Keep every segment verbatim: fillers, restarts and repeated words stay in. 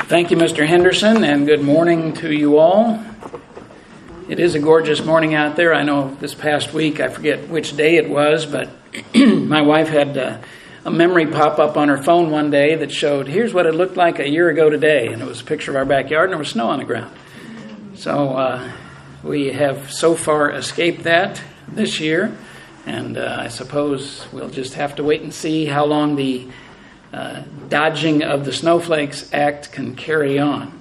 Thank you, Mister Henderson, and good morning to you all. It is a gorgeous morning out there. I know this past week, I forget which day it was, but my wife had uh, a memory pop up on her phone one day that showed, here's what it looked like a year ago today, and it was a picture of our backyard, and there was snow on the ground. So uh, we have so far escaped that this year, and uh, I suppose we'll just have to wait and see how long the Uh, dodging of the Snowflakes Act can carry on.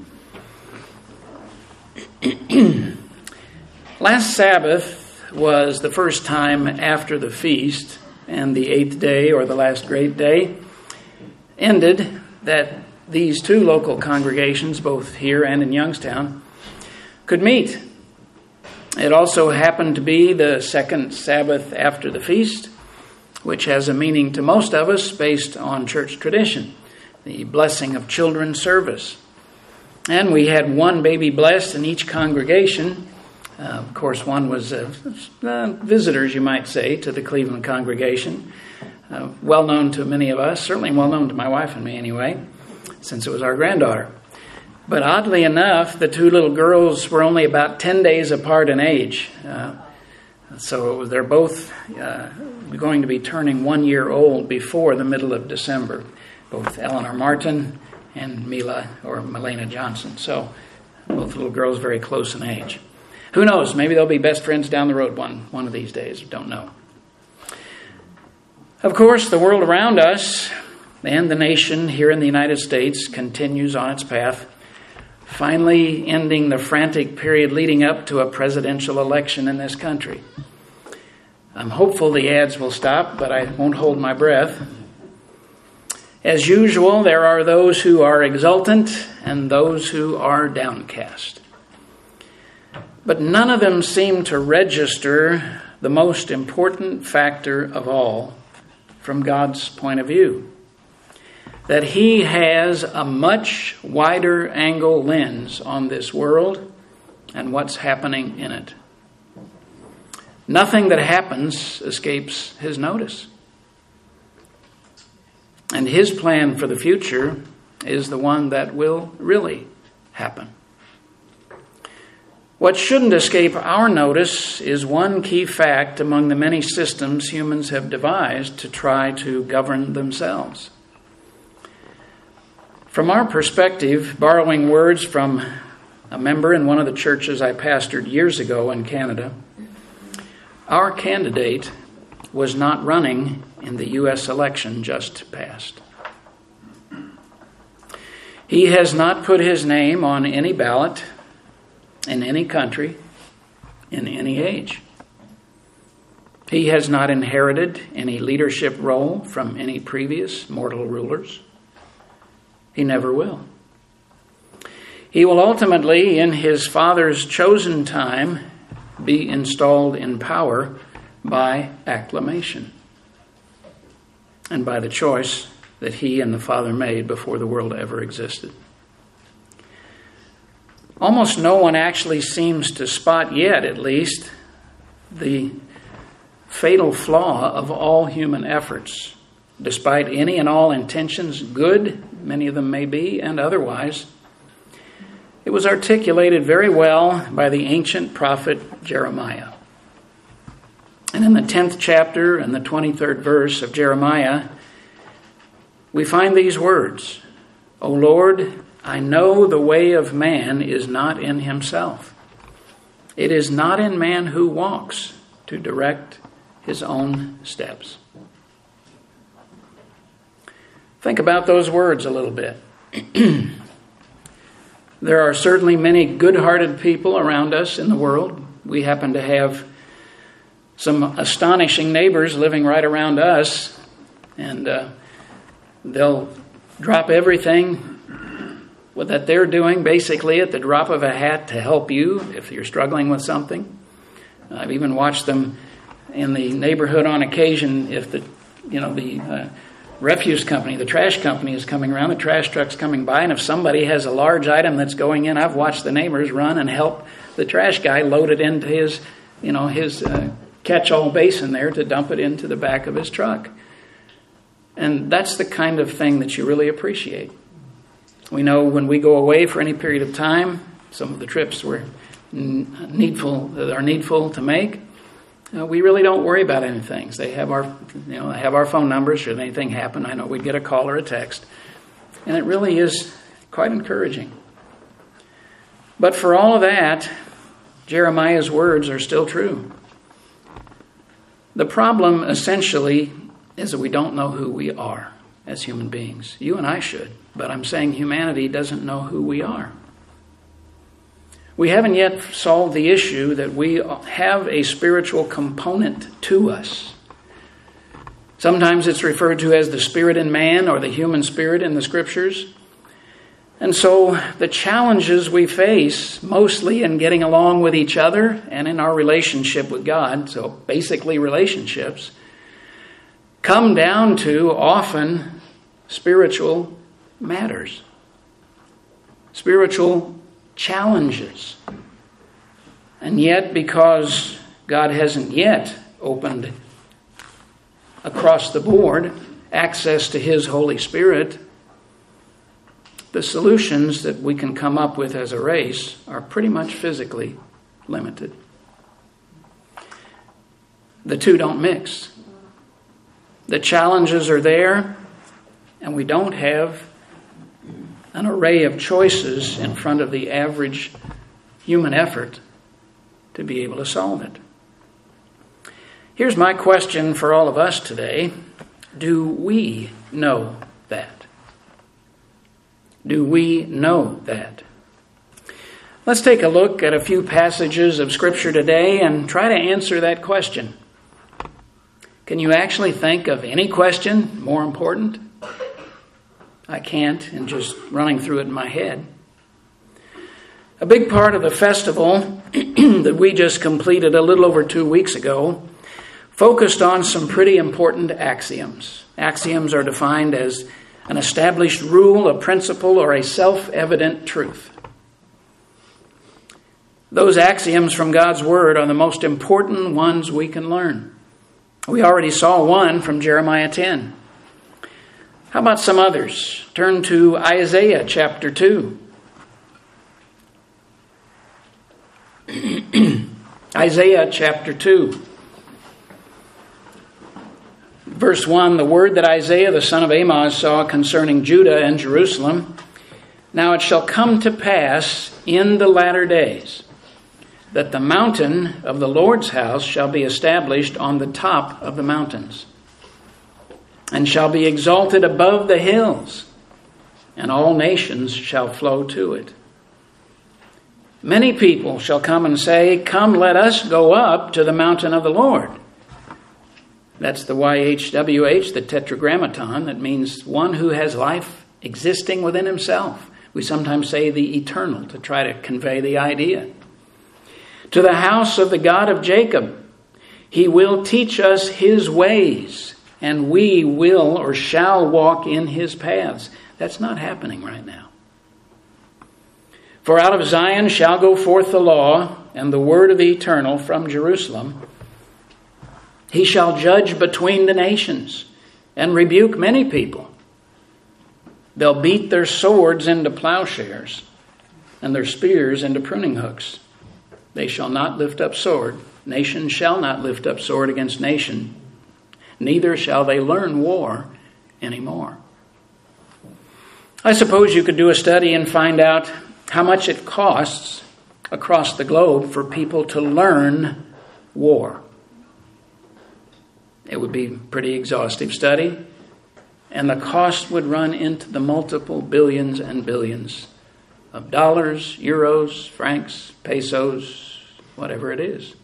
Last Sabbath was the first time after the feast, and the eighth day, or the last great day, ended that these two local congregations, both here and in Youngstown, could meet. It also happened to be the second Sabbath after the feast, which has a meaning to most of us based on church tradition, the blessing of children service. And we had one baby blessed in each congregation. Uh, of course, one was uh, uh, visitors, you might say, to the Cleveland congregation. Uh, well known to many of us, certainly well known to my wife and me anyway, since it was our granddaughter. But oddly enough, the two little girls were only about ten days apart in age. Uh, So they're both uh, going to be turning one year old before the middle of December, both Eleanor Martin and Mila or Melena Johnson. So both little girls very close in age. Who knows? Maybe they'll be best friends down the road one, one of these days. Don't know. Of course, the world around us and the nation here in the United States continues on its path, finally ending the frantic period leading up to a presidential election in this country. I'm hopeful the ads will stop, but I won't hold my breath. As usual, there are those who are exultant and those who are downcast. But none of them seem to register the most important factor of all from God's point of view, that He has a much wider angle lens on this world and what's happening in it. Nothing that happens escapes His notice. And His plan for the future is the one that will really happen. What shouldn't escape our notice is one key fact among the many systems humans have devised to try to govern themselves. From our perspective, borrowing words from a member in one of the churches I pastored years ago in Canada, our candidate was not running in the U S election just passed. He has not put his name on any ballot in any country, in any age. He has not inherited any leadership role from any previous mortal rulers. He never will. He will ultimately, in his Father's chosen time, be installed in power by acclamation and by the choice that he and the Father made before the world ever existed. Almost no one actually seems to spot yet, at least, the fatal flaw of all human efforts. Despite any and all intentions, good, many of them may be, and otherwise, it was articulated very well by the ancient prophet Jeremiah. And in the tenth chapter and the twenty-third verse of Jeremiah, we find these words, O Lord, I know the way of man is not in himself. It is not in man who walks to direct his own steps. Think about those words a little bit. There are certainly many good-hearted people around us in the world. We happen to have some astonishing neighbors living right around us, and uh, they'll drop everything that they're doing basically at the drop of a hat to help you if you're struggling with something. I've even watched them in the neighborhood on occasion if the, you know, the uh, refuse company, the trash company is coming around, the trash truck's coming by, and if somebody has a large item that's going in, I've watched the neighbors run and help the trash guy load it into his, you know, his uh, catch-all basin there to dump it into the back of his truck. And that's the kind of thing that you really appreciate. We know when we go away for any period of time, some of the trips were needful that are needful to make. Uh, we really don't worry about anything. They have our, you know, they have our phone numbers. Should anything happen, I know we'd get a call or a text, and it really is quite encouraging. But for all of that, Jeremiah's words are still true. The problem essentially is that we don't know who we are as human beings. You and I should, but I'm saying humanity doesn't know who we are. We haven't yet solved the issue that we have a spiritual component to us. Sometimes it's referred to as the spirit in man or the human spirit in the scriptures. And so the challenges we face, mostly in getting along with each other and in our relationship with God, so basically relationships, come down to often spiritual matters, spiritual challenges. And yet, because God hasn't yet opened across the board access to His Holy Spirit, the solutions that we can come up with as a race are pretty much physically limited. The two don't mix. The challenges are there, and we don't have an array of choices in front of the average human effort to be able to solve it. Here's my question for all of us today. Do we know that? Do we know that? Let's take a look at a few passages of Scripture today and try to answer that question. Can you actually think of any question more important? I can't, and just running through it in my head. A big part of the festival that we just completed a little over two weeks ago focused on some pretty important axioms. Axioms are defined as an established rule, a principle, or a self-evident truth. Those axioms from God's Word are the most important ones we can learn. We already saw one from Jeremiah ten. How about some others? Turn to Isaiah chapter two. Isaiah chapter two. Verse one, the word that Isaiah the son of Amoz saw concerning Judah and Jerusalem. Now it shall come to pass in the latter days that the mountain of the Lord's house shall be established on the top of the mountains, and shall be exalted above the hills, and all nations shall flow to it. Many people shall come and say, come, let us go up to the mountain of the Lord. That's the Y H W H, the tetragrammaton, that means one who has life existing within himself. We sometimes say the eternal to try to convey the idea. To the house of the God of Jacob, He will teach us His ways, and we will or shall walk in His paths. That's not happening right now. For out of Zion shall go forth the law and the word of the eternal from Jerusalem. He shall judge between the nations and rebuke many people. They'll beat their swords into plowshares and their spears into pruning hooks. They shall not lift up sword. Nation shall not lift up sword against nation. Neither shall they learn war anymore. I suppose you could do a study and find out how much it costs across the globe for people to learn war. It would be a pretty exhaustive study, and the cost would run into the multiple billions and billions of dollars, euros, francs, pesos, whatever it is.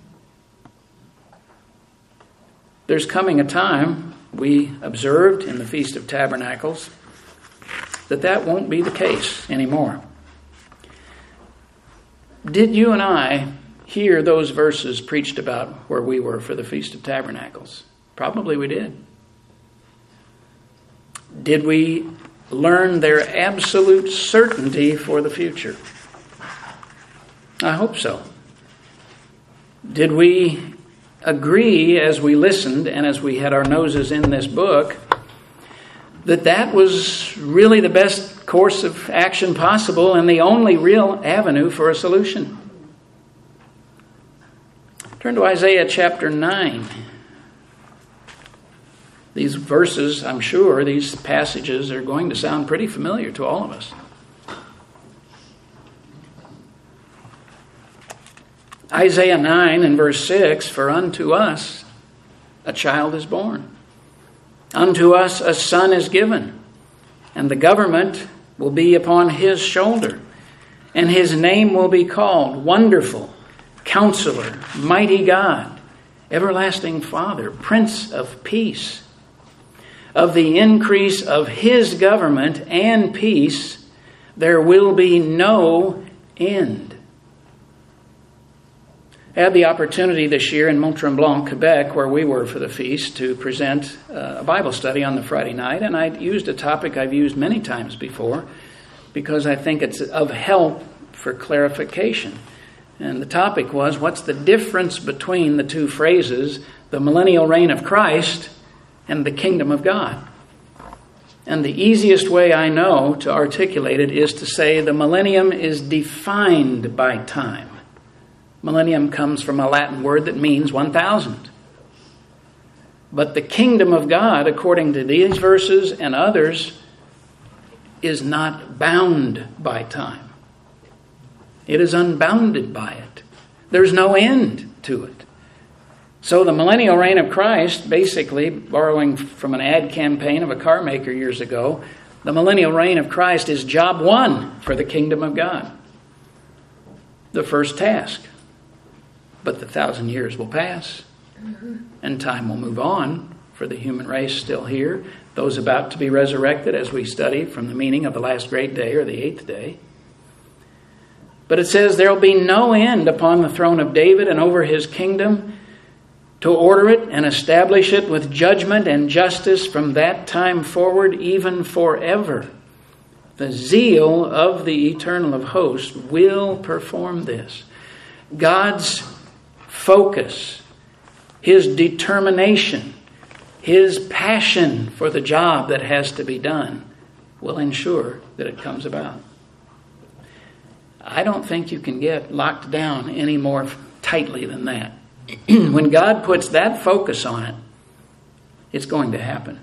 There's coming a time, we observed in the Feast of Tabernacles, that that won't be the case anymore. Did you and I hear those verses preached about where we were for the Feast of Tabernacles? Probably we did. Did we learn their absolute certainty for the future? I hope so. Did we agree as we listened and as we had our noses in this book that that was really the best course of action possible and the only real avenue for a solution. Turn to Isaiah chapter nine. These verses, I'm sure, these passages are going to sound pretty familiar to all of us. Isaiah nine and verse six, "For unto us a child is born. Unto us a son is given, and the government will be upon his shoulder, and his name will be called Wonderful, Counselor, Mighty God, Everlasting Father, Prince of Peace. Of the increase of his government and peace, there will be no end." I had the opportunity this year in Mont-Tremblant, Quebec, where we were for the feast, to present a Bible study on the Friday night, and I used a topic I've used many times before because I think it's of help for clarification. And the topic was, what's the difference between the two phrases, the millennial reign of Christ and the kingdom of God? And the easiest way I know to articulate it is to say the millennium is defined by time. Millennium comes from a Latin word that means one thousand. But the kingdom of God, according to these verses and others, is not bound by time. It is unbounded by it. There's no end to it. So the millennial reign of Christ, basically, borrowing from an ad campaign of a car maker years ago, the millennial reign of Christ is job one for the kingdom of God. The first task. But the thousand years will pass, and time will move on for the human race still here, those about to be resurrected as we study from the meaning of the last great day or the eighth day. But it says there will be no end upon the throne of David and over his kingdom, to order it and establish it with judgment and justice from that time forward, even forever. The zeal of the Eternal of Hosts will perform this. God's focus, his determination, his passion for the job that has to be done will ensure that it comes about. I don't think you can get locked down any more tightly than that. When God puts that focus on it, it's going to happen.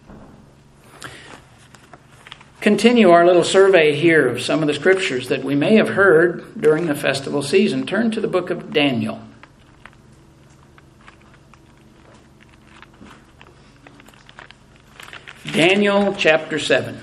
Continue our little survey here of some of the scriptures that we may have heard during the festival season. Turn to the book of Daniel. Daniel chapter seven.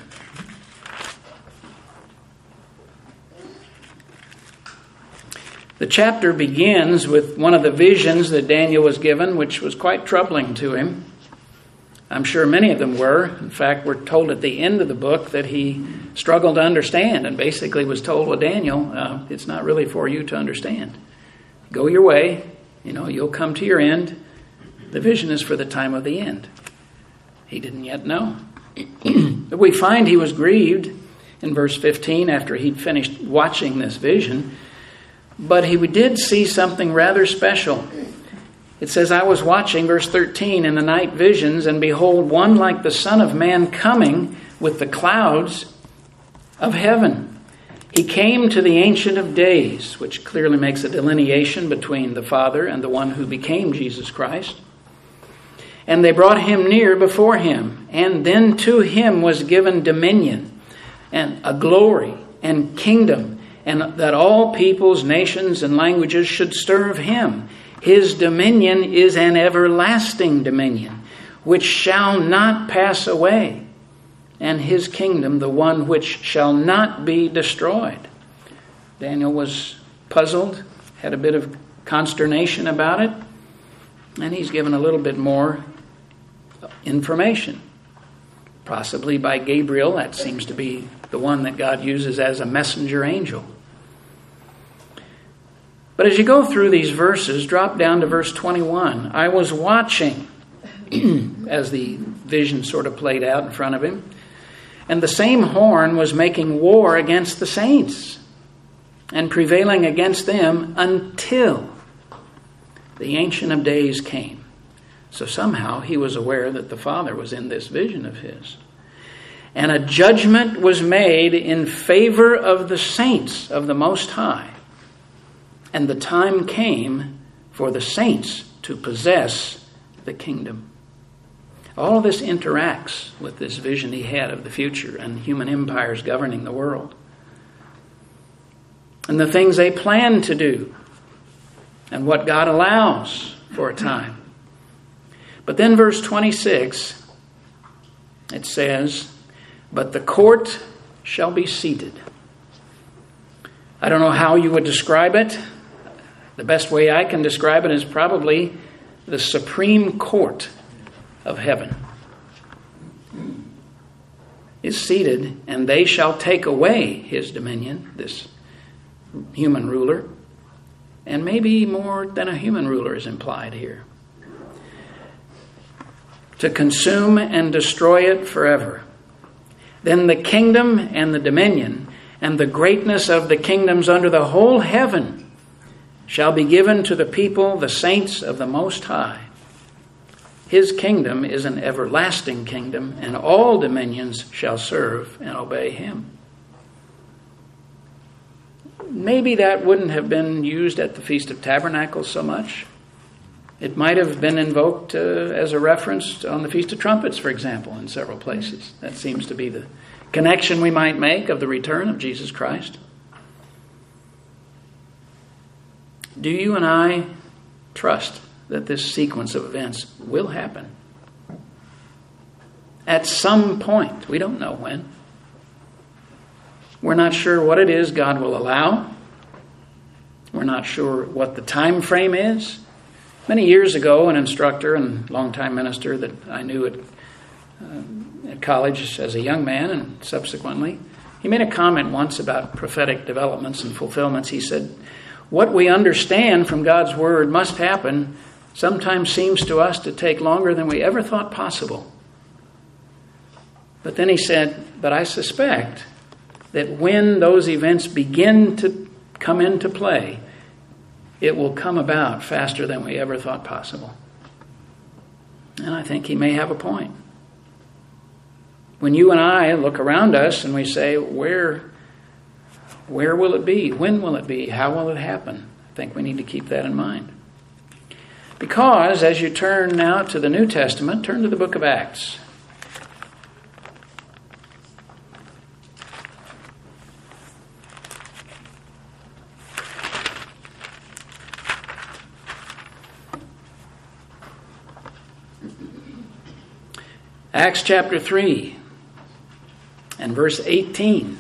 The chapter begins with one of the visions that Daniel was given, which was quite troubling to him. I'm sure many of them were. In fact, we're told at the end of the book that he struggled to understand and basically was told, well, Daniel, uh, it's not really for you to understand. Go your way. You know, you'll come to your end. The vision is for the time of the end. He didn't yet know. But we find he was grieved in verse fifteen after he'd finished watching this vision. But he did see something rather special. It says, I was watching, verse thirteen, in the night visions, and behold, one like the Son of Man coming with the clouds of heaven. He came to the Ancient of Days, which clearly makes a delineation between the Father and the one who became Jesus Christ. And they brought him near before him, and then to him was given dominion and a glory and kingdom, and that all peoples, nations, and languages should serve him. His dominion is an everlasting dominion, which shall not pass away, and his kingdom the one which shall not be destroyed. Daniel was puzzled, had a bit of consternation about it, and he's given a little bit more information. Possibly by Gabriel, that seems to be the one that God uses as a messenger angel. But as you go through these verses, drop down to verse twenty-one. I was watching as the vision sort of played out in front of him. And the same horn was making war against the saints and prevailing against them until the Ancient of Days came. So somehow he was aware that the Father was in this vision of his. and a judgment was made in favor of the saints of the Most High. And the time came for the saints to possess the kingdom. All of this interacts with this vision he had of the future and human empires governing the world, and the things they plan to do, and what God allows for a time. But then verse twenty-six, it says, "But the court shall be seated." I don't know how you would describe it. The best way I can describe it is probably the Supreme Court of heaven is seated, and they shall take away his dominion, this human ruler. And maybe more than a human ruler is implied here. To consume and destroy it forever. Then the kingdom and the dominion and the greatness of the kingdoms under the whole heaven shall be given to the people, the saints of the Most High. His kingdom is an everlasting kingdom, and all dominions shall serve and obey him. Maybe that wouldn't have been used at the Feast of Tabernacles so much. It might have been invoked uh, as a reference on the Feast of Trumpets, for example, in several places. That seems to be the connection we might make of the return of Jesus Christ. Do you and I trust that this sequence of events will happen? At some point. We don't know when. We're not sure what it is God will allow. We're not sure what the time frame is. Many years ago, an instructor and longtime minister that I knew at, uh, at college as a young man and subsequently, he made a comment once about prophetic developments and fulfillments. He said, "What we understand from God's word must happen sometimes seems to us to take longer than we ever thought possible." But then he said, "But I suspect that when those events begin to come into play, it will come about faster than we ever thought possible." And I think he may have a point. When you and I look around us and we say, where, where will it be? When will it be? How will it happen? I think we need to keep that in mind. Because as you turn now to the New Testament, turn to the book of Acts. Acts chapter three and verse eighteen.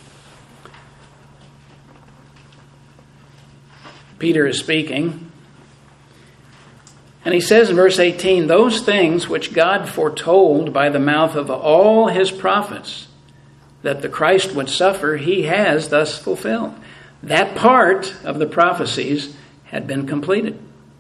Peter is speaking, and he says in verse eighteen, "Those things which God foretold by the mouth of all his prophets, that the Christ would suffer, he has thus fulfilled." That part of the prophecies had been completed.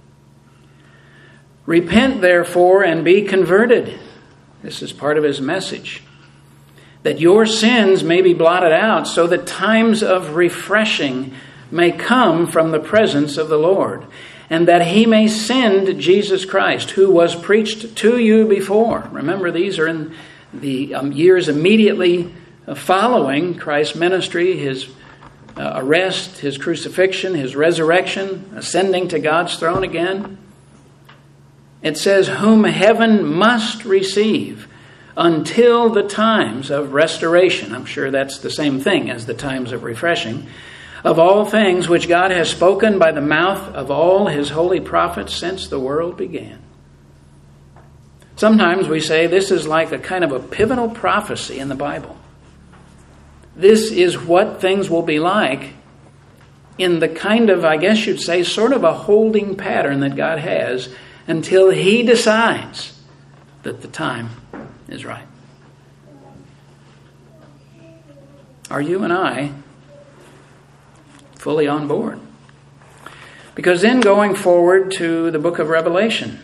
"Repent therefore and be converted." This is part of his message. "That your sins may be blotted out, so that times of refreshing may come from the presence of the Lord, and that he may send Jesus Christ, who was preached to you before." Remember, these are in the um, years immediately following Christ's ministry, his uh, arrest, his crucifixion, his resurrection, ascending to God's throne again. It says, "Whom heaven must receive until the times of restoration." I'm sure that's the same thing as the times of refreshing. "Of all things which God has spoken by the mouth of all his holy prophets since the world began." Sometimes we say this is like a kind of a pivotal prophecy in the Bible. This is what things will be like in the kind of, I guess you'd say, sort of a holding pattern that God has until he decides that the time is right. Are you and I fully on board? Because then going forward to the book of Revelation,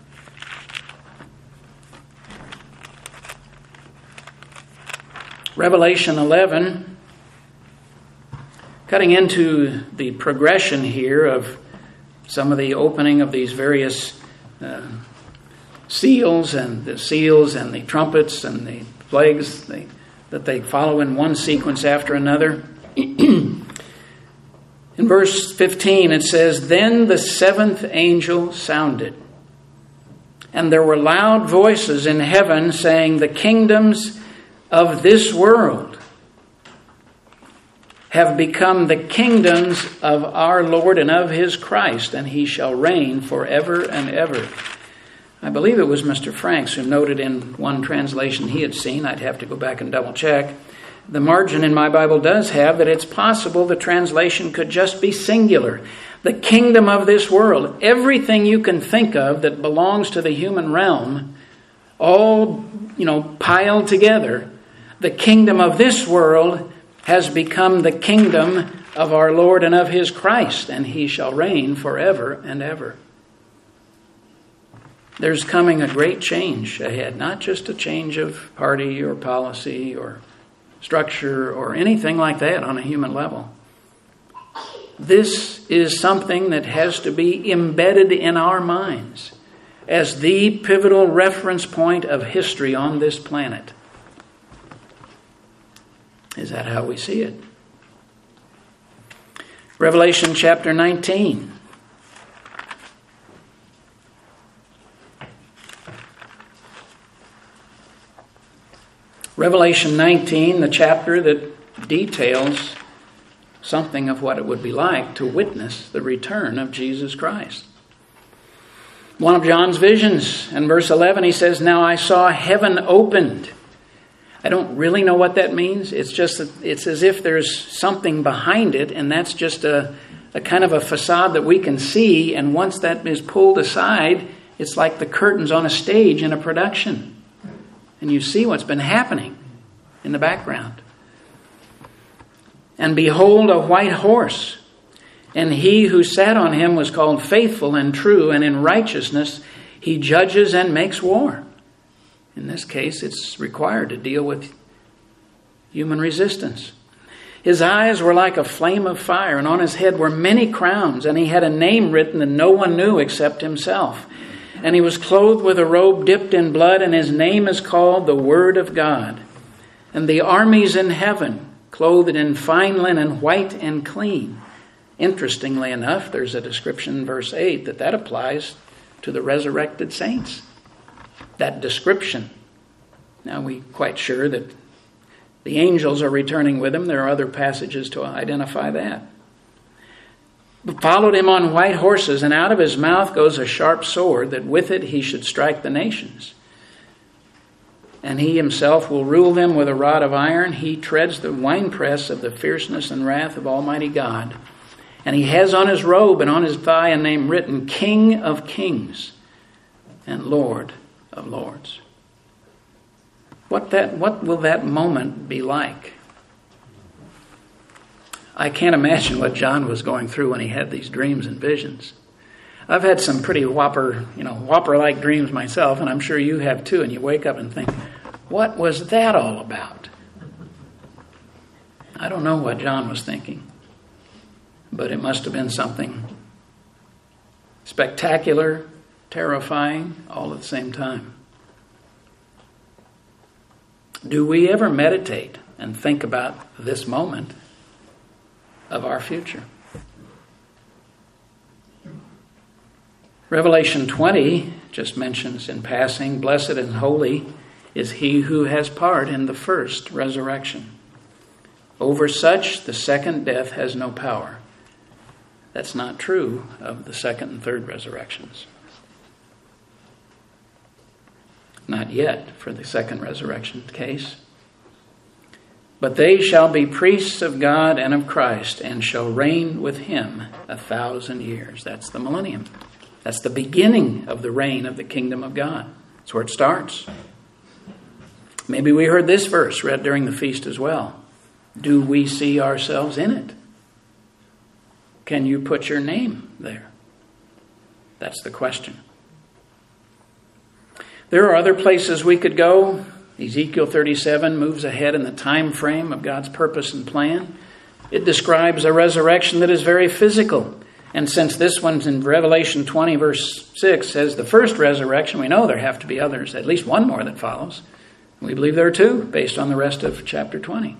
Revelation eleven, cutting into the progression here of some of the opening of these various uh, seals and the seals and the trumpets and the plagues they, that they follow in one sequence after another. In verse fifteen it says, "Then the seventh angel sounded, and there were loud voices in heaven saying, 'The kingdoms of this world have become the kingdoms of our Lord and of his Christ, and he shall reign forever and ever.'" I believe it was Mister Franks who noted in one translation he had seen, I'd have to go back and double check, the margin in my Bible does have that it's possible the translation could just be singular. The kingdom of this world, everything you can think of that belongs to the human realm, all, you know, piled together, the kingdom of this world has become the kingdom of our Lord and of his Christ, and he shall reign forever and ever. There's coming a great change ahead, not just a change of party or policy or structure or anything like that on a human level. This is something that has to be embedded in our minds as the pivotal reference point of history on this planet. Is that how we see it? Revelation chapter nineteen. Revelation nineteen, the chapter that details something of what it would be like to witness the return of Jesus Christ. One of John's visions, in verse eleven, he says, "Now I saw heaven opened." I don't really know what that means. It's just that it's as if there's something behind it, and that's just a, a kind of a facade that we can see, and once that is pulled aside, it's like the curtains on a stage in a production. And you see what's been happening in the background. "And behold, a white horse, and he who sat on him was called Faithful and True, and in righteousness he judges and makes war." In this case, it's required to deal with human resistance. "His eyes were like a flame of fire, and on his head were many crowns, and he had a name written that no one knew except himself. And he was clothed with a robe dipped in blood, and his name is called the Word of God. And the armies in heaven, clothed in fine linen, white and clean." Interestingly enough, there's a description in verse eight that that applies to the resurrected saints. That description. Now, we're quite sure that the angels are returning with him. There are other passages to identify that. "Followed him on white horses, and out of his mouth goes a sharp sword, that with it he should strike the nations. And he himself will rule them with a rod of iron. He treads the winepress of the fierceness and wrath of Almighty God. And he has on his robe and on his thigh a name written, King of Kings and Lord of Lords." What that, what will that moment be like? I can't imagine what John was going through when he had these dreams and visions. I've had some pretty whopper, you know, whopper-like dreams myself, and I'm sure you have too, and you wake up and think, what was that all about? I don't know what John was thinking, but it must have been something spectacular, terrifying, all at the same time. Do we ever meditate and think about this moment of our future? Revelation twenty just mentions in passing, "Blessed and holy is he who has part in the first resurrection. Over such the second death has no power." That's not true of the second and third resurrections. Not yet for the second resurrection case. "But they shall be priests of God and of Christ, and shall reign with him a thousand years." That's the millennium. That's the beginning of the reign of the kingdom of God. That's where it starts. Maybe we heard this verse read during the feast as well. Do we see ourselves in it? Can you put your name there? That's the question. There are other places we could go. Ezekiel thirty-seven moves ahead in the time frame of God's purpose and plan. It describes a resurrection that is very physical. And since this one's in Revelation twenty, verse six, says the first resurrection, we know there have to be others, at least one more that follows. We believe there are two, based on the rest of chapter twenty.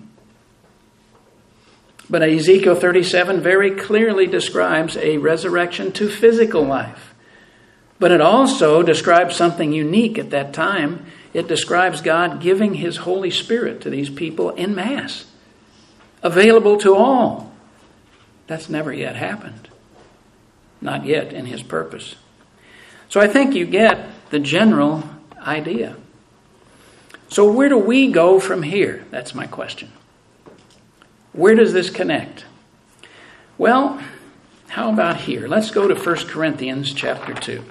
But Ezekiel thirty-seven very clearly describes a resurrection to physical life. But it also describes something unique at that time. It describes God giving His Holy Spirit to these people en masse, available to all. That's never yet happened. Not yet in His purpose. So I think you get the general idea. So where do we go from here? That's my question. Where does this connect? Well, how about here? Let's go to First Corinthians chapter two.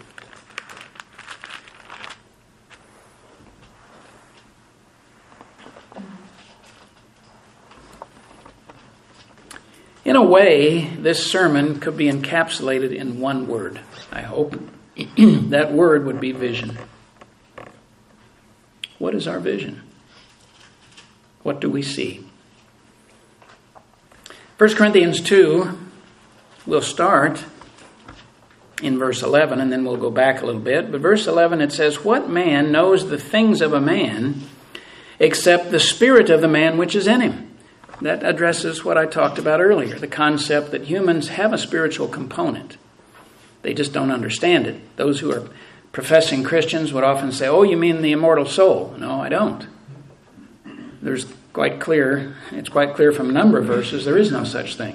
In a way, this sermon could be encapsulated in one word, I hope. That word would be vision. What is our vision? What do we see? First Corinthians two, we'll start in verse eleven, and then we'll go back a little bit. But verse eleven, it says, "What man knows the things of a man except the spirit of the man which is in him?" That addresses what I talked about earlier, the concept that humans have a spiritual component. They just don't understand it. Those who are professing Christians would often say, "Oh, you mean the immortal soul?" No, I don't. There's quite clear, it's quite clear from a number of verses, there is no such thing.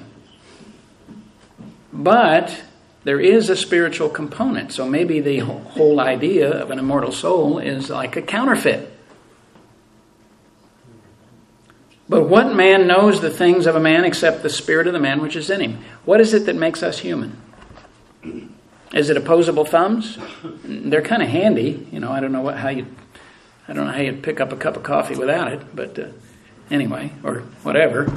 But there is a spiritual component. So maybe the whole idea of an immortal soul is like a counterfeit. But what man knows the things of a man except the spirit of the man which is in him? What is it that makes us human? Is it opposable thumbs? They're kind of handy. You know, I don't know what, how you, I don't know how you'd pick up a cup of coffee without it. But uh, anyway, or whatever.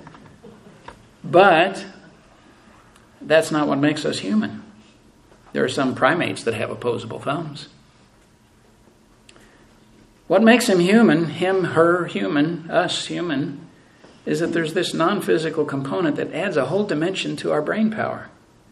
But that's not what makes us human. There are some primates that have opposable thumbs. What makes him human, him, her, human, us, human, is that there's this non-physical component that adds a whole dimension to our brain power.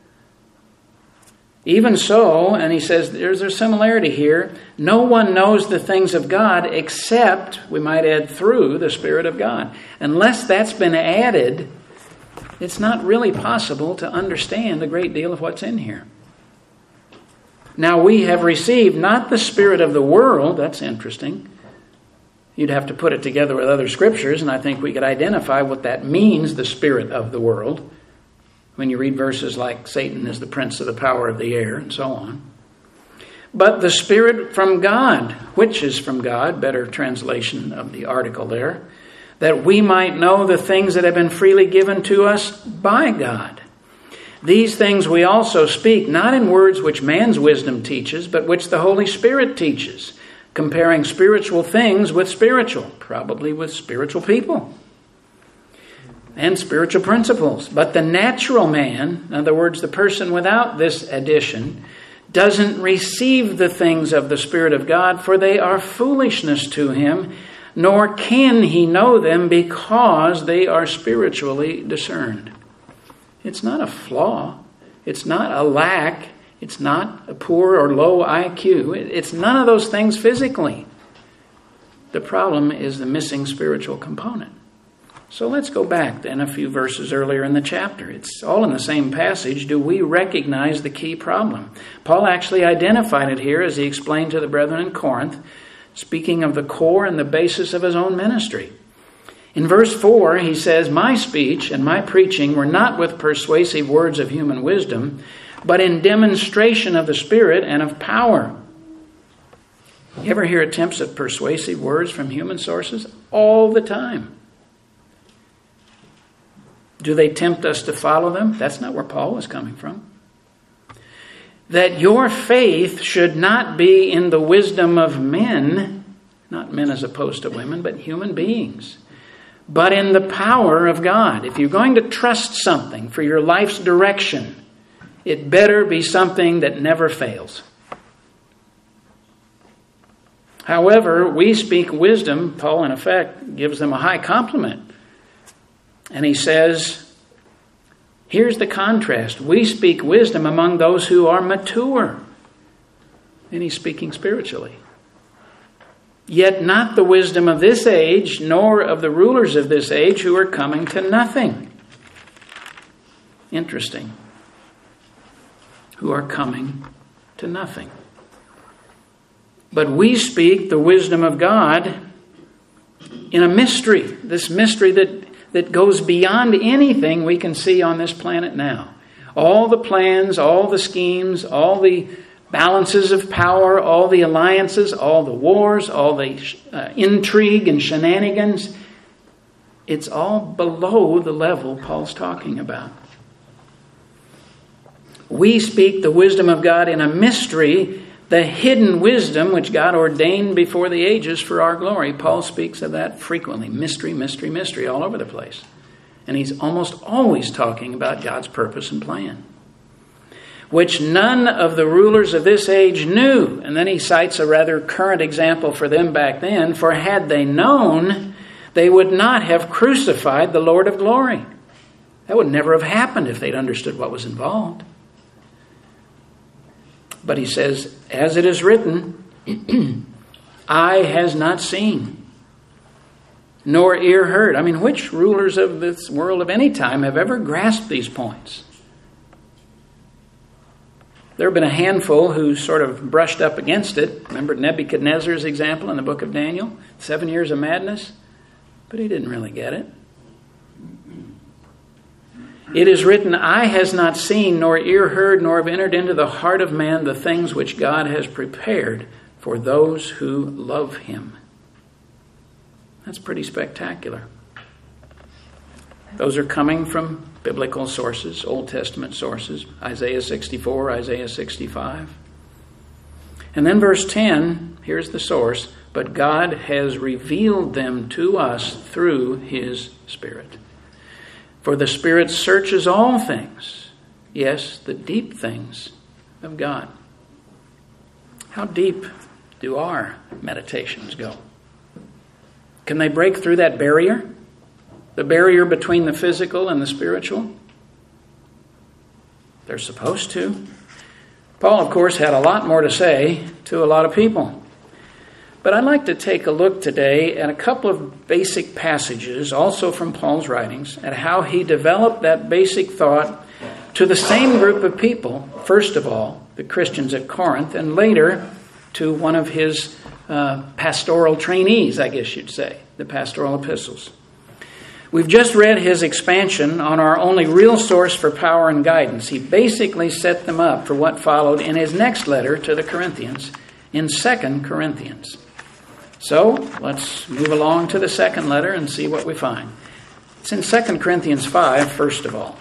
Even so, and he says there's a similarity here, no one knows the things of God except, we might add, through the Spirit of God. Unless that's been added, it's not really possible to understand a great deal of what's in here. Now we have received not the spirit of the world. That's interesting. You'd have to put it together with other scriptures, and I think we could identify what that means, the spirit of the world, when you read verses like Satan is the prince of the power of the air, and so on. But the Spirit from God, which is from God, better translation of the article there, that we might know the things that have been freely given to us by God. These things we also speak, not in words which man's wisdom teaches, but which the Holy Spirit teaches, comparing spiritual things with spiritual, probably with spiritual people, and spiritual principles. But the natural man, in other words, the person without this addition, doesn't receive the things of the Spirit of God, for they are foolishness to him, nor can he know them because they are spiritually discerned. It's not a flaw. It's not a lack. It's not a poor or low I Q. It's none of those things physically. The problem is the missing spiritual component. So let's go back then a few verses earlier in the chapter. It's all in the same passage. Do we recognize the key problem? Paul actually identified it here as he explained to the brethren in Corinth, speaking of the core and the basis of his own ministry. In verse four, he says, "My speech and my preaching were not with persuasive words of human wisdom, but in demonstration of the Spirit and of power." You ever hear attempts at persuasive words from human sources? All the time. Do they tempt us to follow them? That's not where Paul was coming from. That your faith should not be in the wisdom of men, not men as opposed to women, but human beings, but in the power of God. If you're going to trust something for your life's direction, it better be something that never fails. However, we speak wisdom. Paul, in effect, gives them a high compliment. And he says, here's the contrast. We speak wisdom among those who are mature. And he's speaking spiritually. Yet not the wisdom of this age, nor of the rulers of this age who are coming to nothing. Interesting. Who are coming to nothing. But we speak the wisdom of God in a mystery. This mystery that, that goes beyond anything we can see on this planet now. All the plans, all the schemes, all the balances of power, all the alliances, all the wars, all the uh, intrigue and shenanigans. It's all below the level Paul's talking about. We speak the wisdom of God in a mystery, the hidden wisdom which God ordained before the ages for our glory. Paul speaks of that frequently. Mystery, mystery, mystery, all over the place. And he's almost always talking about God's purpose and plan, which none of the rulers of this age knew. And then he cites a rather current example for them back then. For had they known, they would not have crucified the Lord of glory. That would never have happened if they'd understood what was involved. But he says, as it is written, eye has not seen, nor ear heard. I mean, which rulers of this world of any time have ever grasped these points? There have been a handful who sort of brushed up against it. Remember Nebuchadnezzar's example in the book of Daniel? Seven years of madness. But he didn't really get it. It is written, eye has not seen, nor ear heard, nor have entered into the heart of man the things which God has prepared for those who love him. That's pretty spectacular. Those are coming from biblical sources, Old Testament sources, Isaiah sixty-four, Isaiah sixty-five. And then verse ten, here's the source, but God has revealed them to us through his Spirit. For the Spirit searches all things, yes, the deep things of God. How deep do our meditations go? Can they break through that barrier? The barrier between the physical and the spiritual? They're supposed to. Paul, of course, had a lot more to say to a lot of people. But I'd like to take a look today at a couple of basic passages, also from Paul's writings, at how he developed that basic thought to the same group of people, first of all, the Christians at Corinth, and later to one of his uh, pastoral trainees, I guess you'd say, the pastoral epistles. We've just read his expansion on our only real source for power and guidance. He basically set them up for what followed in his next letter to the Corinthians, in Second Corinthians. So, let's move along to the second letter and see what we find. It's in Second Corinthians five, first of all.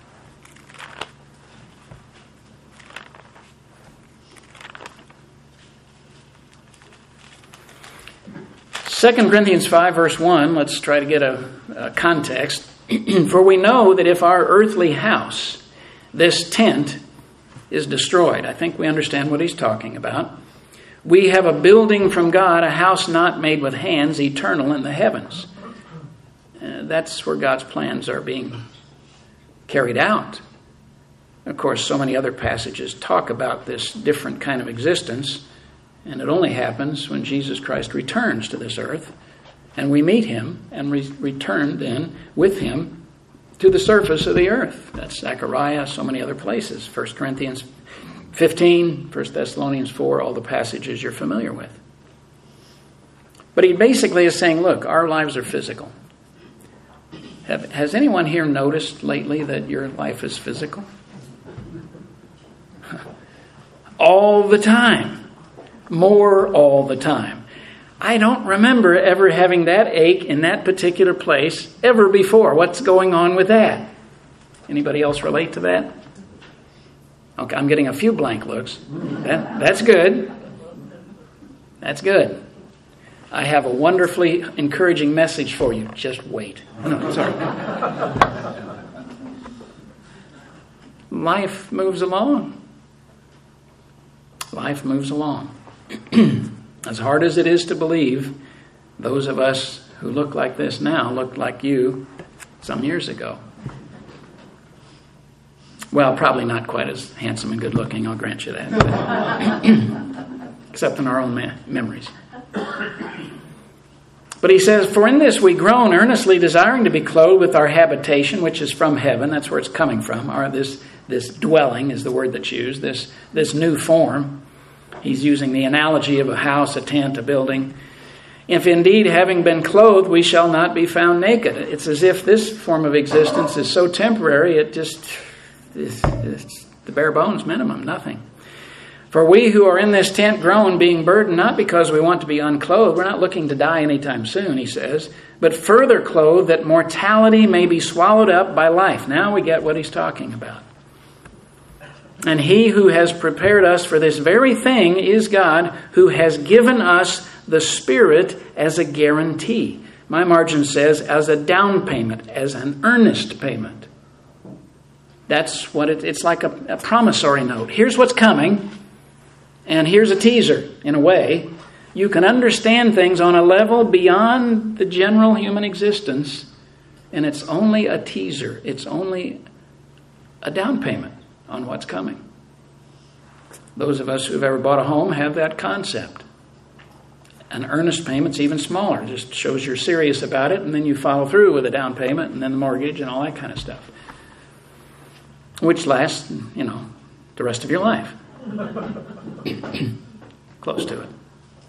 Second Corinthians five, verse one, let's try to get a, a context. For we know that if our earthly house, this tent, is destroyed, I think we understand what he's talking about. We have a building from God, a house not made with hands, eternal in the heavens. Uh, that's where God's plans are being carried out. Of course, so many other passages talk about this different kind of existence. And it only happens when Jesus Christ returns to this earth and we meet him and re- return then with him to the surface of the earth. That's Zechariah, so many other places. First Corinthians fifteen, First Thessalonians four, all the passages you're familiar with. But he basically is saying, look, our lives are physical. Have, has anyone here noticed lately that your life is physical? All the time. More all the time. I don't remember ever having that ache in that particular place ever before. What's going on with that? Anybody else relate to that? Okay, I'm getting a few blank looks. That, that's good. That's good. I have a wonderfully encouraging message for you. Just wait. No, sorry. Life moves along. Life moves along. As hard as it is to believe, those of us who look like this now looked like you some years ago. Well, probably not quite as handsome and good looking, I'll grant you that. But except in our own ma- memories. But he says, for in this we groan, earnestly desiring to be clothed with our habitation, which is from heaven. That's where it's coming from. Or this, this dwelling is the word that's used, this, this new form. He's using the analogy of a house, a tent, a building. If indeed, having been clothed, we shall not be found naked. It's as if this form of existence is so temporary, it just, it's, it's the bare bones minimum, nothing. For we who are in this tent groan, being burdened, not because we want to be unclothed. We're not looking to die anytime soon, he says, but further clothed, that mortality may be swallowed up by life. Now we get what he's talking about. And he who has prepared us for this very thing is God, who has given us the Spirit as a guarantee. My margin says as a down payment, as an earnest payment. That's what it, it's like a, a promissory note. Here's what's coming. And here's a teaser, in a way. You can understand things on a level beyond the general human existence, and it's only a teaser. It's only a down payment on what's coming. Those of us who've ever bought a home have that concept. An earnest payment's even smaller. It just shows you're serious about it, and then you follow through with a down payment, and then the mortgage, and all that kind of stuff. Which lasts, you know, the rest of your life. Close to it.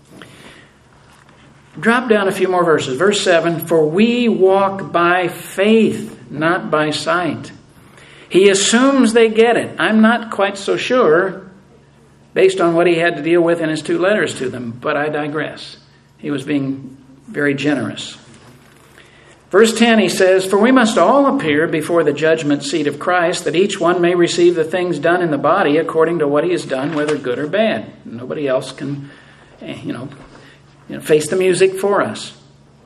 Drop down a few more verses. Verse seven, for we walk by faith, not by sight. He assumes they get it. I'm not quite so sure based on what he had to deal with in his two letters to them, but I digress. He was being very generous. Verse ten, he says, for we must all appear before the judgment seat of Christ, that each one may receive the things done in the body according to what he has done, whether good or bad. Nobody else can, you know, you know, face the music for us.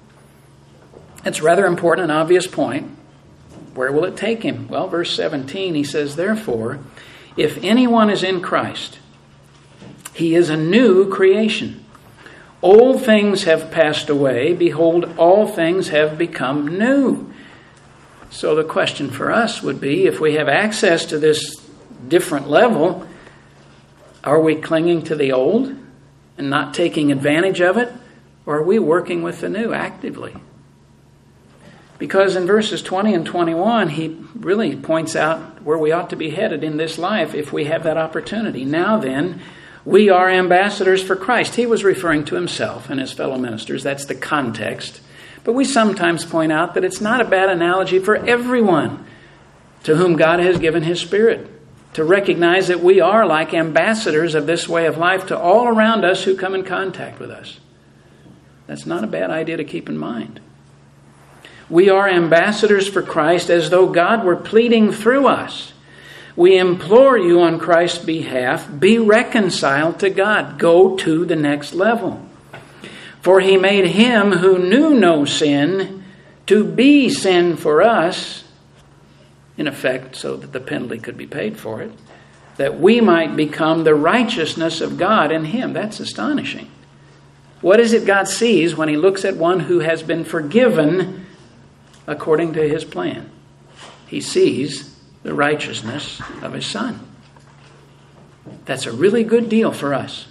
It's a rather important and obvious point. Where will it take him? Well, verse seventeen, he says, therefore, if anyone is in Christ, he is a new creation. Old things have passed away. Behold, all things have become new. So the question for us would be, if we have access to this different level, are we clinging to the old and not taking advantage of it? Or are we working with the new actively? Because in verses twenty and twenty-one, he really points out where we ought to be headed in this life if we have that opportunity. Now then, we are ambassadors for Christ. He was referring to himself and his fellow ministers. That's the context. But we sometimes point out that it's not a bad analogy for everyone to whom God has given his Spirit, to recognize that we are like ambassadors of this way of life to all around us who come in contact with us. That's not a bad idea to keep in mind. We are ambassadors for Christ as though God were pleading through us. We implore you on Christ's behalf, be reconciled to God. Go to the next level. For he made him who knew no sin to be sin for us, in effect, so that the penalty could be paid for it, that we might become the righteousness of God in him. That's astonishing. What is it God sees when he looks at one who has been forgiven according to his plan? He sees the righteousness of his Son. That's a really good deal for us.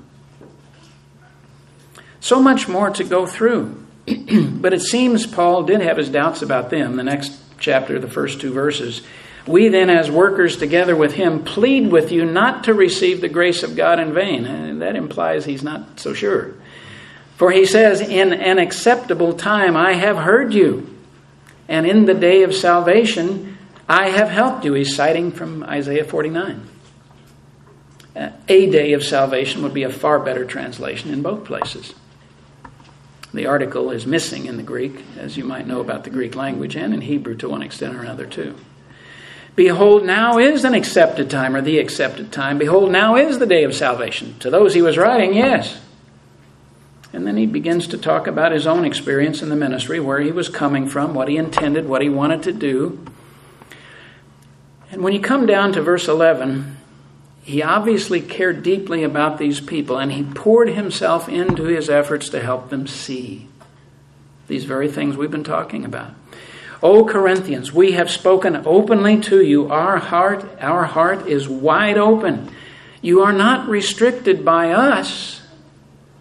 So much more to go through. But it seems Paul did have his doubts about them. The next chapter, the first two verses. We then, as workers together with him, plead with you not to receive the grace of God in vain. And that implies he's not so sure. For he says, in an acceptable time I have heard you, and in the day of salvation I have helped you. He's citing from Isaiah forty-nine. A day of salvation would be a far better translation in both places. The article is missing in the Greek, as you might know about the Greek language, and in Hebrew to one extent or another too. Behold, now is an accepted time, or the accepted time. Behold, now is the day of salvation. To those he was writing, yes. And then he begins to talk about his own experience in the ministry, where he was coming from, what he intended, what he wanted to do. And when you come down to verse eleven, he obviously cared deeply about these people, and he poured himself into his efforts to help them see these very things we've been talking about. O Corinthians, we have spoken openly to you. Our heart, our heart is wide open. You are not restricted by us,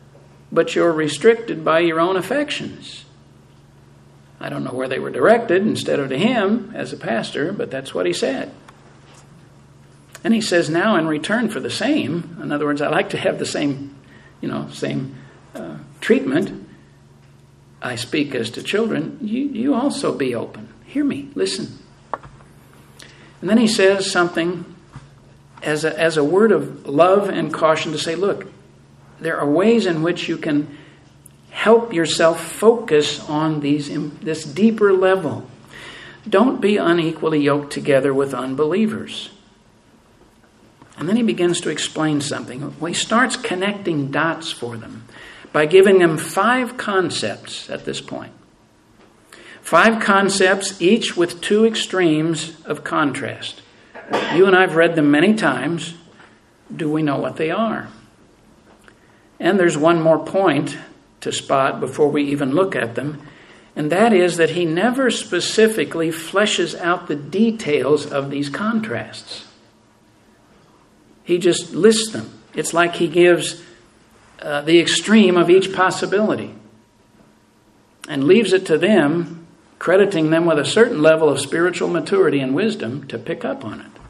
but you're restricted by your own affections. I don't know where they were directed instead of to him as a pastor, but that's what he said. And he says, now in return for the same, in other words, I like to have the same, you know, same uh, treatment. I speak as to children. You, you also be open. Hear me. Listen. And then he says something as a, as a word of love and caution to say, look, there are ways in which you can help yourself focus on these this deeper level. Don't be unequally yoked together with unbelievers. And then he begins to explain something. Well, he starts connecting dots for them by giving them five concepts at this point. Five concepts, each with two extremes of contrast. You and I have read them many times. Do we know what they are? And there's one more point to spot before we even look at them, and that is that he never specifically fleshes out the details of these contrasts. He just lists them. It's like he gives uh, the extreme of each possibility and leaves it to them, crediting them with a certain level of spiritual maturity and wisdom to pick up on it.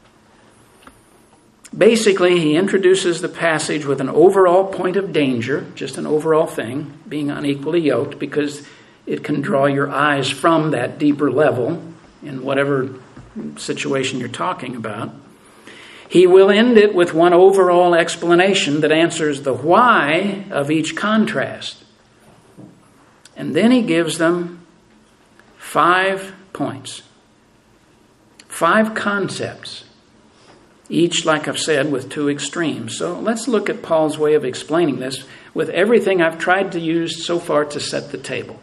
Basically, he introduces the passage with an overall point of danger, just an overall thing, being unequally yoked, because it can draw your eyes from that deeper level in whatever situation you're talking about. He will end it with one overall explanation that answers the why of each contrast. And then he gives them five points, five concepts, each, like I've said, with two extremes. So let's look at Paul's way of explaining this with everything I've tried to use so far to set the table.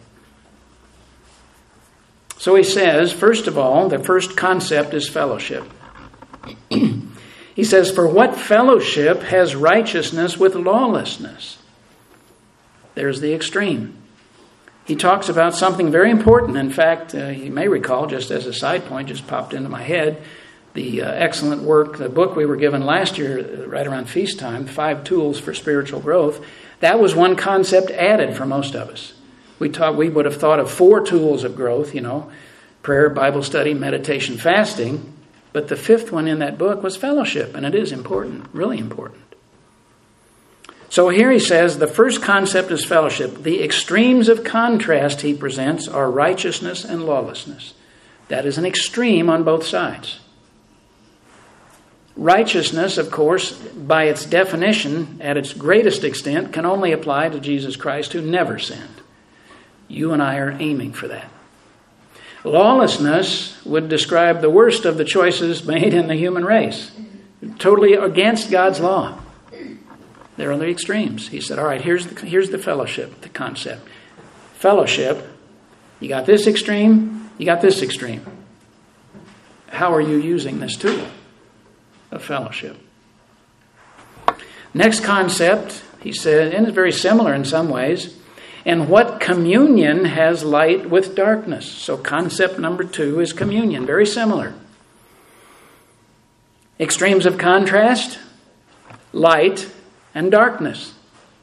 So he says, first of all, the first concept is fellowship. He says, for what fellowship has righteousness with lawlessness? There's the extreme. He talks about something very important. In fact, uh, you may recall, just as a side point, just popped into my head, the uh, excellent work, the book we were given last year, uh, right around feast time, Five Tools for Spiritual Growth. That was one concept added for most of us. We taught, we would have thought of four tools of growth, you know, prayer, Bible study, meditation, fasting. But the fifth one in that book was fellowship, and it is important, really important. So here he says the first concept is fellowship. The extremes of contrast he presents are righteousness and lawlessness. That is an extreme on both sides. Righteousness, of course, by its definition, at its greatest extent, can only apply to Jesus Christ, who never sinned. You and I are aiming for that. Lawlessness would describe the worst of the choices made in the human race. Totally against God's law. They're on the extremes. He said, all right, here's the, here's the fellowship, the concept. Fellowship, you got this extreme, you got this extreme. How are you using this tool of fellowship? Next concept, he said, and it's very similar in some ways, and what communion has light with darkness? So concept number two is communion, very similar. Extremes of contrast, light and darkness.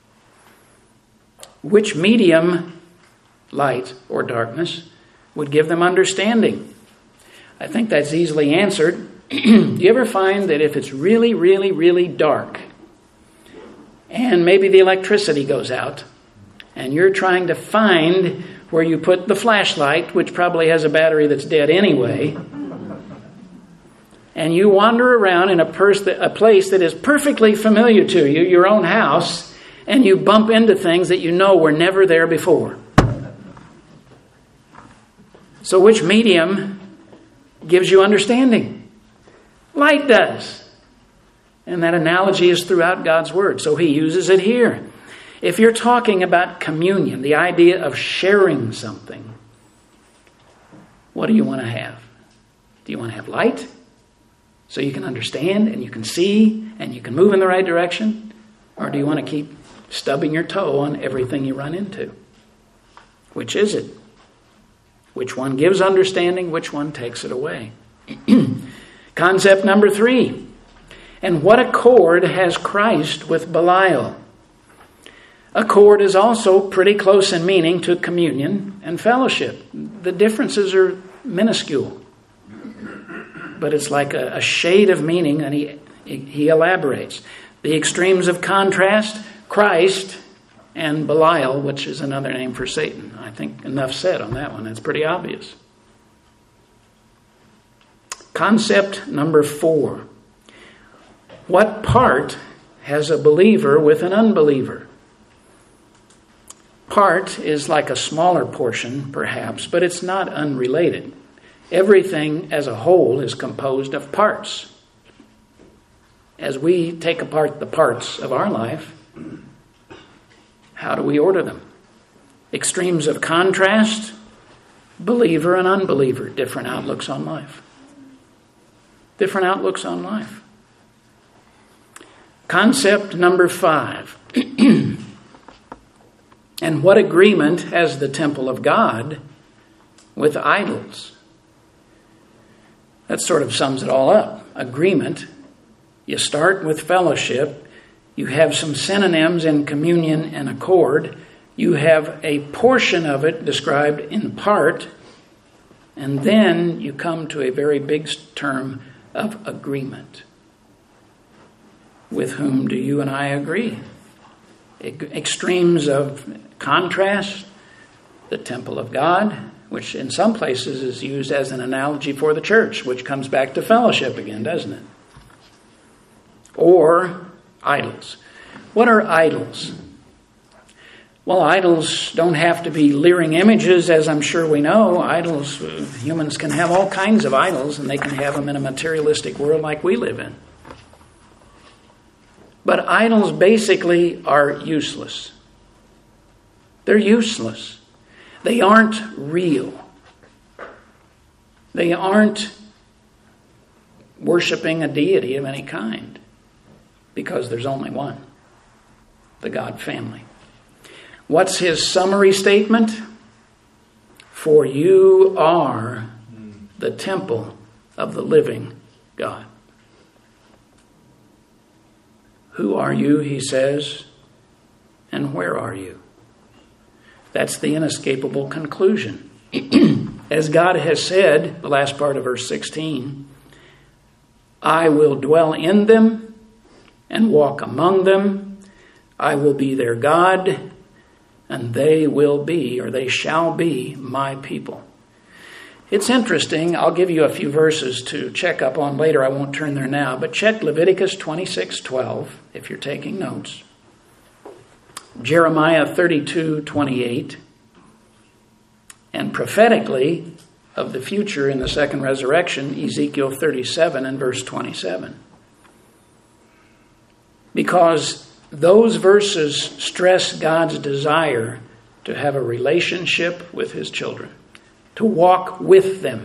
Which medium, light or darkness, would give them understanding? I think that's easily answered. Do you ever find that if it's really, really, really dark, and maybe the electricity goes out, and you're trying to find where you put the flashlight, which probably has a battery that's dead anyway, and you wander around in a, pers- a place that is perfectly familiar to you, your own house, and you bump into things that you know were never there before. So which medium gives you understanding? Light does. And that analogy is throughout God's Word, so he uses it here. If you're talking about communion, the idea of sharing something, what do you want to have? Do you want to have light? So you can understand and you can see and you can move in the right direction? Or do you want to keep stubbing your toe on everything you run into? Which is it? Which one gives understanding? Which one takes it away? Concept number three. And what accord has Christ with Belial? Accord is also pretty close in meaning to communion and fellowship. The differences are minuscule, but it's like a, a shade of meaning, and he, he elaborates. The extremes of contrast, Christ and Belial, which is another name for Satan. I think enough said on that one. It's pretty obvious. Concept number four. What part has a believer with an unbeliever? Part is like a smaller portion, perhaps, but it's not unrelated. Everything as a whole is composed of parts. As we take apart the parts of our life, how do we order them? Extremes of contrast, believer and unbeliever, different outlooks on life. Different outlooks on life. Concept number five. And what agreement has the temple of God with idols? That sort of sums it all up. Agreement. You start with fellowship. You have some synonyms in communion and accord. You have a portion of it described in part. And then you come to a very big term of agreement. With whom do you and I agree? Extremes of contrast, the temple of God, which in some places is used as an analogy for the church, which comes back to fellowship again, doesn't it? Or idols. What are idols? Well, idols don't have to be leering images, as I'm sure we know. Idols, humans can have all kinds of idols, and they can have them in a materialistic world like we live in. But idols basically are useless. They're useless. They aren't real. They aren't worshiping a deity of any kind, because there's only one, the God family. What's his summary statement? For you are the temple of the living God. Who are you, he says, and where are you? That's the inescapable conclusion. As God has said, the last part of verse sixteen, I will dwell in them and walk among them. I will be their God, and they will be, or they shall be, my people. It's interesting. I'll give you a few verses to check up on later. I won't turn there now. But check Leviticus twenty-six twelve if you're taking notes. Jeremiah thirty-two twenty-eight. And prophetically, of the future in the second resurrection, Ezekiel thirty-seven and verse twenty-seven. Because those verses stress God's desire to have a relationship with his children, to walk with them.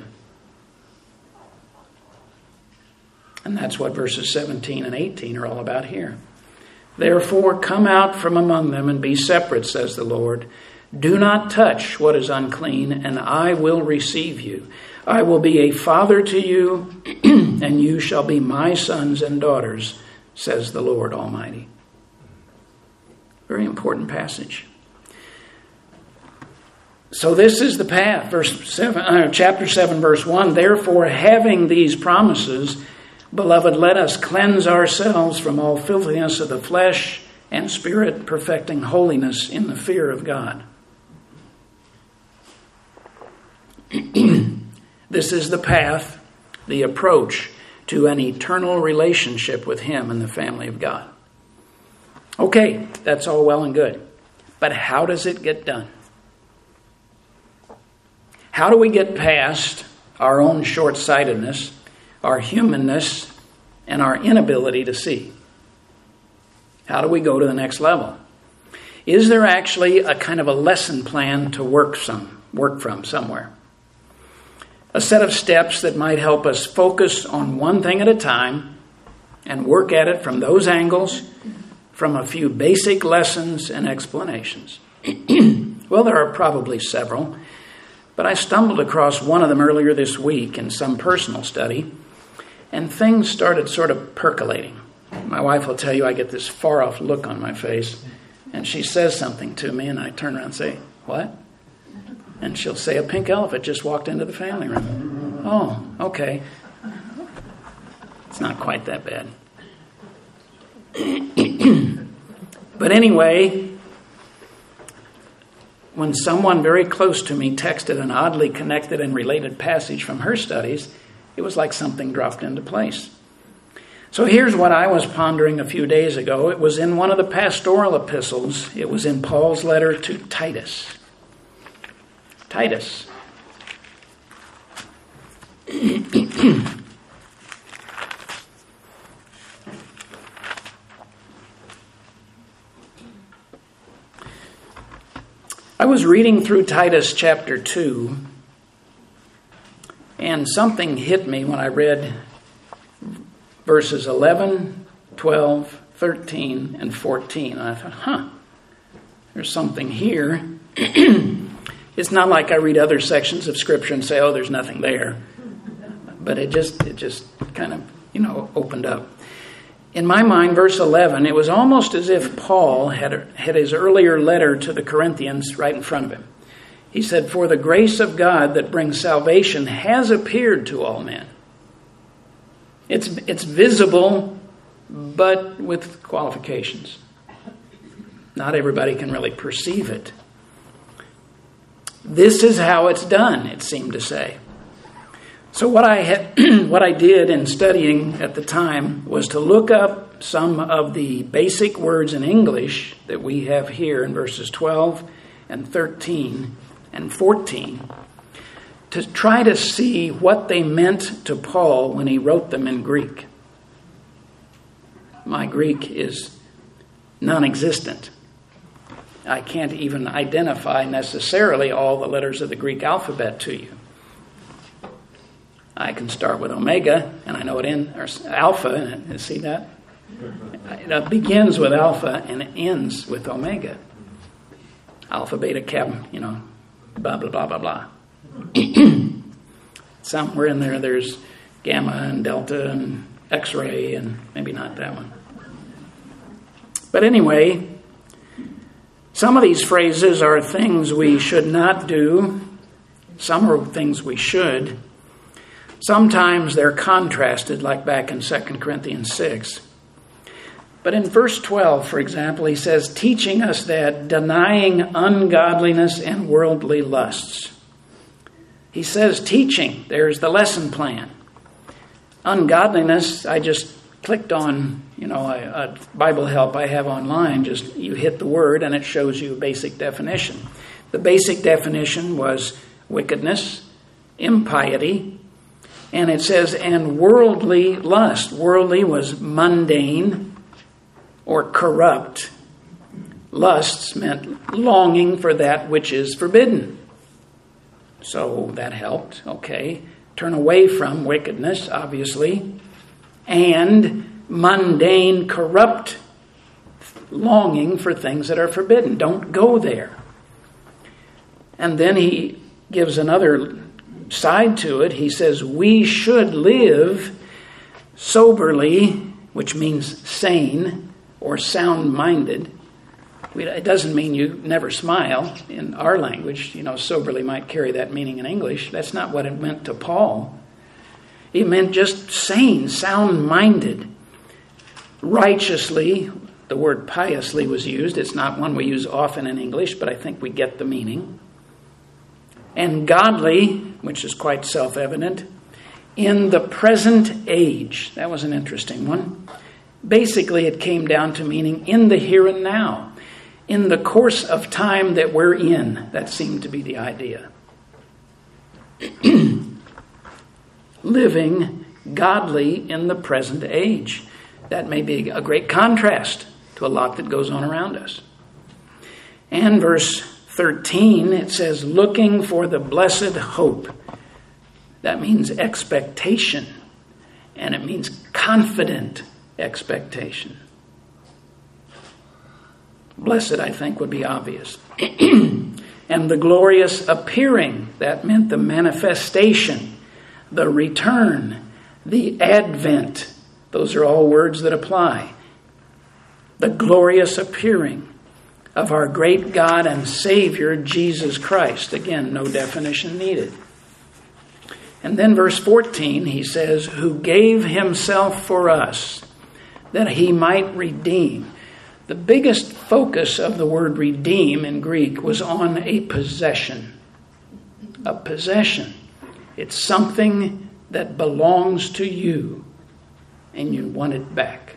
And that's what verses seventeen and eighteen are all about here. Therefore, come out from among them and be separate, says the Lord. Do not touch what is unclean, and I will receive you. I will be a father to you, and you shall be my sons and daughters, says the Lord Almighty. Very important passage. So this is the path. Verse seven, uh, chapter seven, verse one. Therefore, having these promises, beloved, let us cleanse ourselves from all filthiness of the flesh and spirit, perfecting holiness in the fear of God. This is the path, the approach to an eternal relationship with him and the family of God. Okay, that's all well and good. But how does it get done? How do we get past our own short-sightedness, our humanness, and our inability to see? How do we go to the next level? Is there actually a kind of a lesson plan to work some work from somewhere? A set of steps that might help us focus on one thing at a time and work at it from those angles, from a few basic lessons and explanations. Well, there are probably several, but I stumbled across one of them earlier this week in some personal study, and things started sort of percolating. My wife will tell you I get this far-off look on my face and she says something to me, and I turn around and say, "What?" And she'll say, "A pink elephant just walked into the family room." "Oh, okay." It's not quite that bad. But anyway, when someone very close to me texted an oddly connected and related passage from her studies, it was like something dropped into place. So here's what I was pondering a few days ago. It was in one of the pastoral epistles. It was in Paul's letter to Titus. Titus. I was reading through Titus chapter two, and something hit me when I read verses eleven, twelve, thirteen, and fourteen. And I thought, huh, there's something here. It's not like I read other sections of Scripture and say, oh, there's nothing there. But it just, it just kind of, you know, opened up. In my mind, verse eleven, it was almost as if Paul had, had his earlier letter to the Corinthians right in front of him. He said, "For the grace of God that brings salvation has appeared to all men." It's, it's visible, but with qualifications. Not everybody can really perceive it. This is how it's done, it seemed to say. So what I had, what I did in studying at the time was to look up some of the basic words in English that we have here in verses twelve and thirteen and fourteen to try to see what they meant to Paul when he wrote them in Greek. My Greek is non-existent. I can't even identify necessarily all the letters of the Greek alphabet to you. I can start with omega, and I know it in or alpha. And see that? It begins with alpha and it ends with omega. Alpha, beta, kappa, you know, blah, blah, blah, blah, blah. Somewhere in there, there's gamma and delta and X-ray, and maybe not that one. But anyway, some of these phrases are things we should not do. Some are things we should. Sometimes they're contrasted, like back in Second Corinthians six. But in verse twelve, for example, he says, teaching us that denying ungodliness and worldly lusts. He says teaching. There's the lesson plan. Ungodliness, I just clicked on, you know, a, a Bible help I have online. Just you hit the word and it shows you a basic definition. The basic definition was wickedness, impiety, and it says, and worldly lust. Worldly was mundane or corrupt. Lusts meant longing for that which is forbidden. So that helped, okay. Turn away from wickedness, obviously, and mundane, corrupt longing for things that are forbidden. Don't go there. And then he gives another side to it. He says, we should live soberly, which means sane or sound-minded. It doesn't mean you never smile. In our language, you know, soberly might carry that meaning in English. That's not what it meant to Paul. It meant just sane, sound-minded. Righteously, the word piously was used. It's not one we use often in English, but I think we get the meaning. And godly, which is quite self-evident, in the present age. That was an interesting one. Basically, it came down to meaning in the here and now. In the course of time that we're in. That seemed to be the idea. Living godly in the present age. That may be a great contrast to a lot that goes on around us. And verse thirteen, it says, looking for the blessed hope. That means expectation. And it means confident expectation. Blessed, I think, would be obvious. And the glorious appearing, that meant the manifestation, the return, the advent. Those are all words that apply. The glorious appearing. of our great God and Savior, Jesus Christ. Again, no definition needed. And then verse fourteen, he says, who gave himself for us, that he might redeem. The biggest focus of the word redeem in Greek was on a possession. A possession. It's something that belongs to you and you want it back.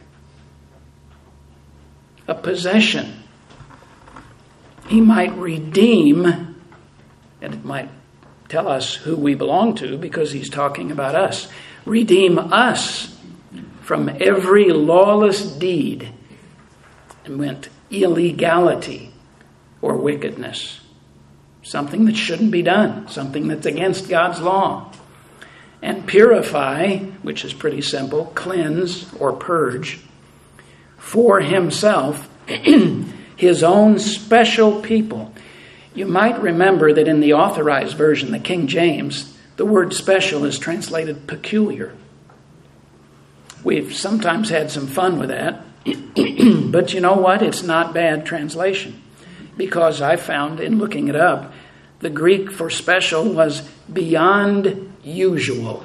A possession. He might redeem, and it might tell us who we belong to because he's talking about us. Redeem us from every lawless deed and went illegality or wickedness. Something that shouldn't be done. Something that's against God's law. And purify, which is pretty simple, cleanse or purge, for himself his own special people. You might remember that in the Authorized Version, the King James, the word special is translated peculiar. We've sometimes had some fun with that. But you know what? It's not bad translation. Because I found in looking it up, the Greek for special was beyond usual.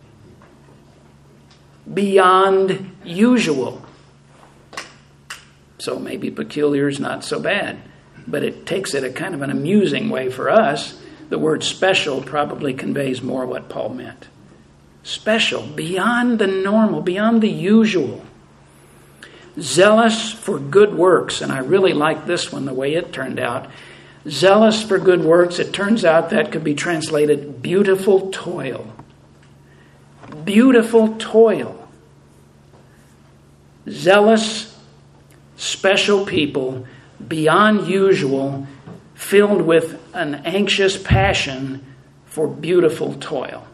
Beyond usual. So maybe peculiar is not so bad. But it takes it a kind of an amusing way for us. The word special probably conveys more what Paul meant. Special, beyond the normal, beyond the usual. Zealous for good works. And I really like this one, the way it turned out. Zealous for good works. It turns out that could be translated beautiful toil. Beautiful toil. Zealous, special people, beyond usual, filled with an anxious passion for beautiful toil.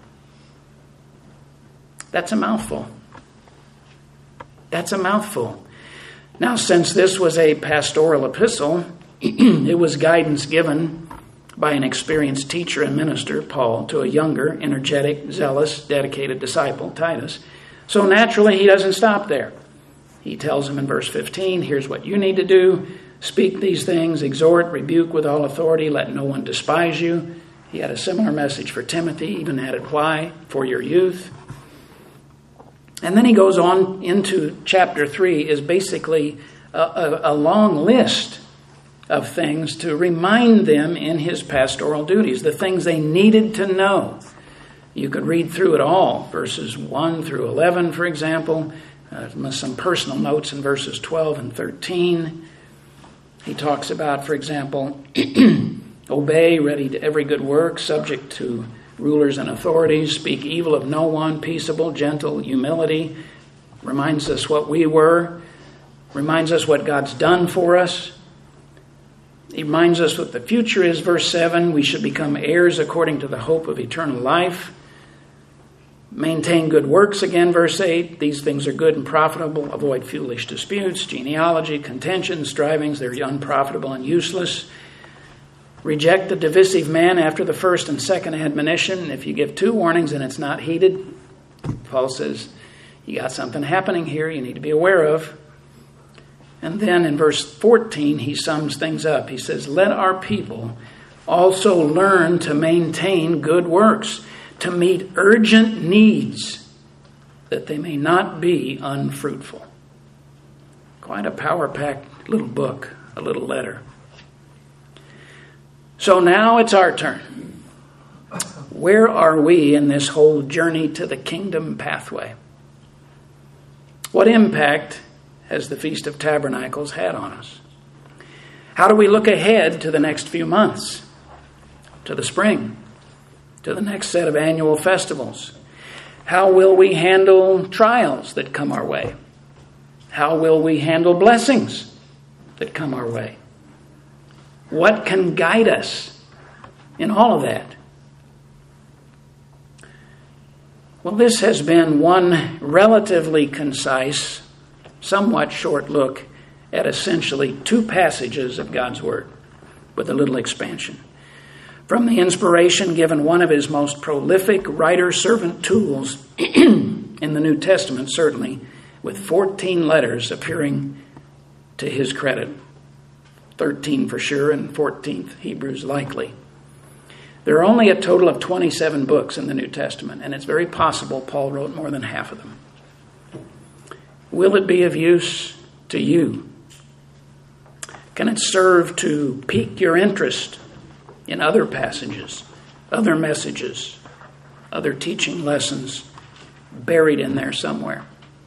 That's a mouthful. That's a mouthful. Now, since this was a pastoral epistle, it was guidance given by an experienced teacher and minister, Paul, to a younger, energetic, zealous, dedicated disciple, Titus. So naturally, he doesn't stop there. He tells him in verse fifteen, here's what you need to do. Speak these things, exhort, rebuke with all authority, let no one despise you. He had a similar message for Timothy, even added why, for your youth. And then he goes on into chapter three, is basically a, a, a long list of things to remind them in his pastoral duties, the things they needed to know. You could read through it all, verses one through eleven, for example, uh, some personal notes in verses twelve and thirteen. He talks about, for example, obey, ready to every good work, subject to rulers and authorities, speak evil of no one, peaceable, gentle, humility. Reminds us what we were. Reminds us what God's done for us. He reminds us what the future is, verse seven. We should become heirs according to the hope of eternal life. Maintain good works, again, verse eight. These things are good and profitable. Avoid foolish disputes, genealogy, contention, strivings. They're unprofitable and useless. Reject the divisive man after the first and second admonition. If you give two warnings and it's not heeded, Paul says, you got something happening here you need to be aware of. And then in verse fourteen, he sums things up. He says, let our people also learn to maintain good works, to meet urgent needs, that they may not be unfruitful. Quite a power-packed little book, a little letter. So now it's our turn. Where are we in this whole journey to the kingdom pathway? What impact has the Feast of Tabernacles had on us? How do we look ahead to the next few months, to the spring, to the next set of annual festivals? How will we handle trials that come our way? How will we handle blessings that come our way? What can guide us in all of that? Well, this has been one relatively concise, somewhat short look at essentially two passages of God's Word with a little expansion. From the inspiration given one of his most prolific writer-servant tools in the New Testament, certainly, with fourteen letters appearing to his credit. thirteen for sure, and fourteenth Hebrews likely. There are only a total of twenty-seven books in the New Testament, and it's very possible Paul wrote more than half of them. Will it be of use to you? Can it serve to pique your interest in other passages, other messages, other teaching lessons buried in there somewhere?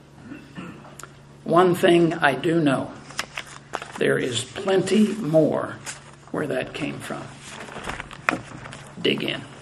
One thing I do know, there is plenty more where that came from. Dig in.